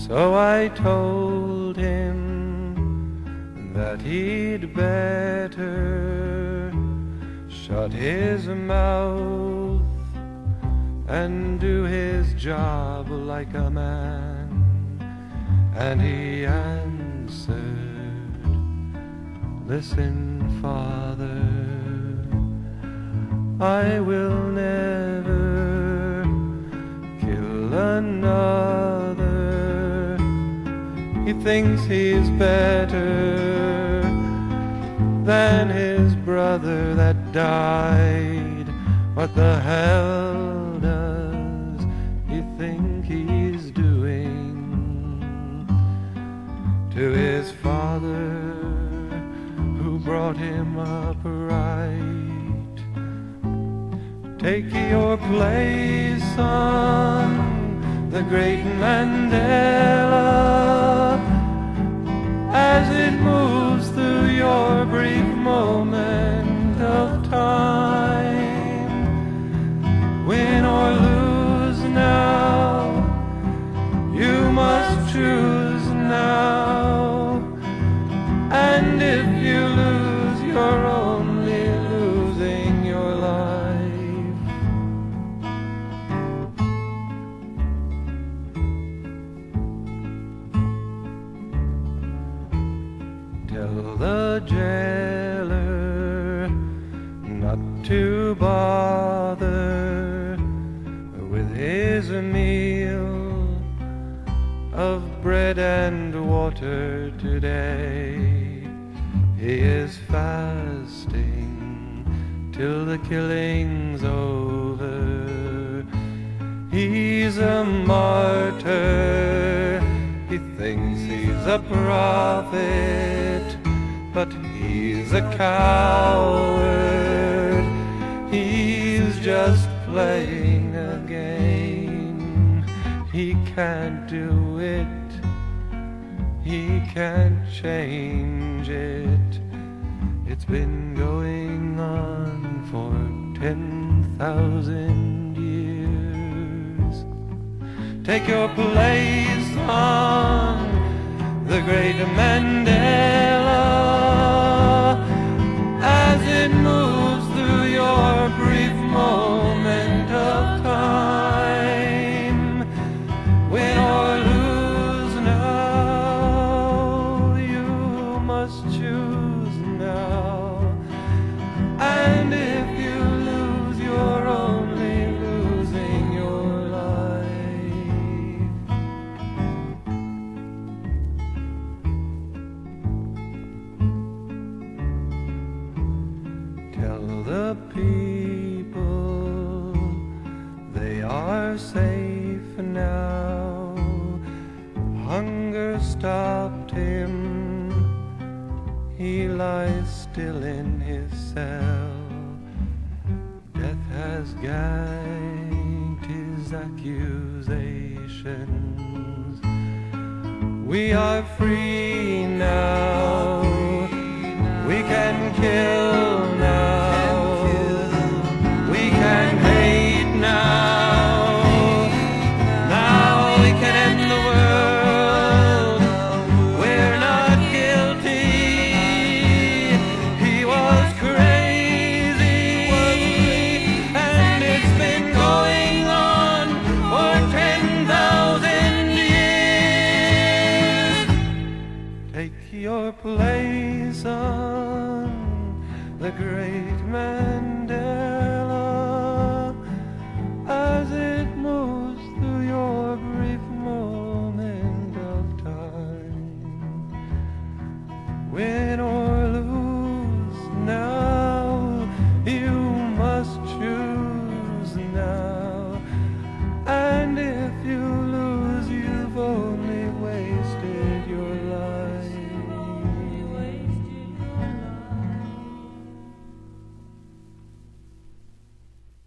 So I told him that he'd better shut his mouth and do his job like a man. And he answered, "Listen, Father, I will never kill another." He thinks he's better than his brother that died. What the hell does he think he's doing to his father who brought him up right? Take your place, son, the great Mandela, as it moves through your brief moment of time. Win or lose now, you must choose now. And if you lose, you're only losing your life. Tell the jailer not to bother with his meal of bread and water today. He is fasting till the killing's over. He's a martyr, he thinks he's a prophet, but he's a coward. He's just playing a game. He can't do it, he can't change it. It's been going on for 10,000 years. Take your place on the great Mandela as it moves through your brief moment of time. Win or lose now, you must choose now. And if you lose, you're only losing your life. Tell the people they are safe now. Hunger stopped him, he lies still in his cell. Death has gagged his accusations. We are free now, we can kill now, we can hate now. Your place on the great Mandela.